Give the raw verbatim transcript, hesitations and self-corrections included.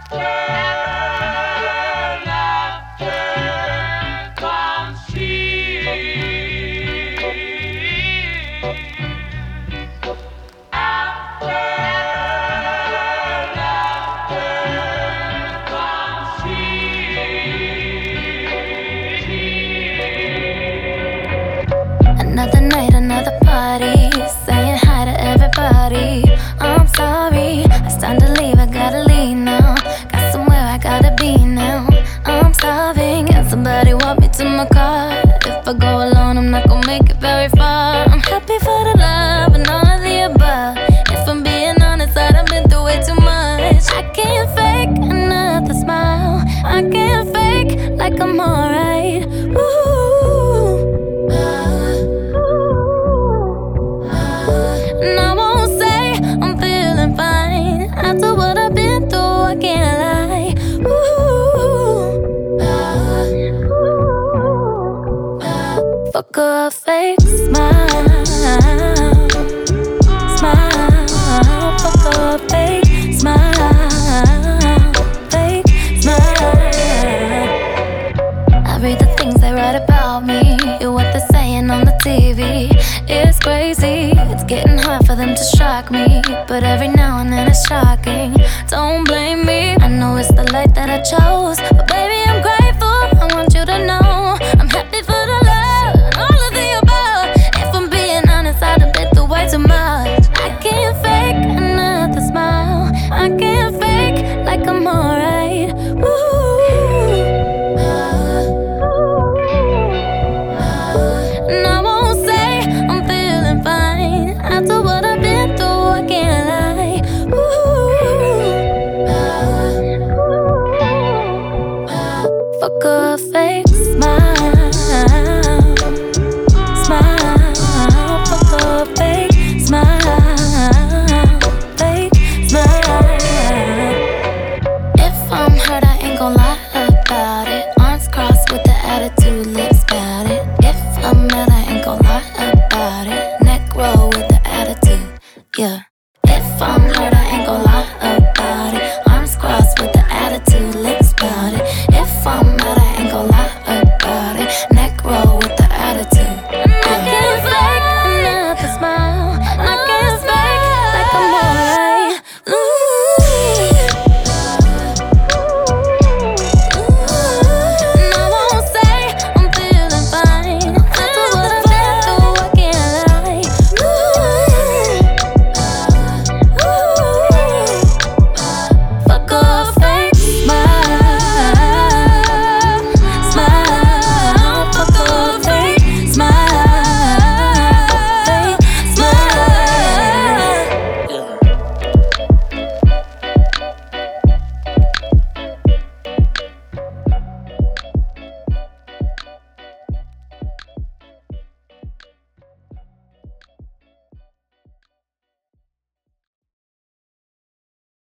Another night, another party, saying hi to everybody. I'm sorry, it's time to leave, I gotta leave now. Got somewhere I gotta be now. I'm starving, and somebody walk me to my car. If I go alone, I'm not gonna make it very far. I'm happy for the love and all of the above. If I'm being honest, I done been through way too much. I can't fake another smile, I can't fake like I'm alright. Ooh. Fuck a fake smile, smile. Fuck a fake smile, fake smile. I read the things they write about me, hear what they're saying on the T V. It's crazy, it's getting hard for them to shock me, but every now and then it's shocking. Don't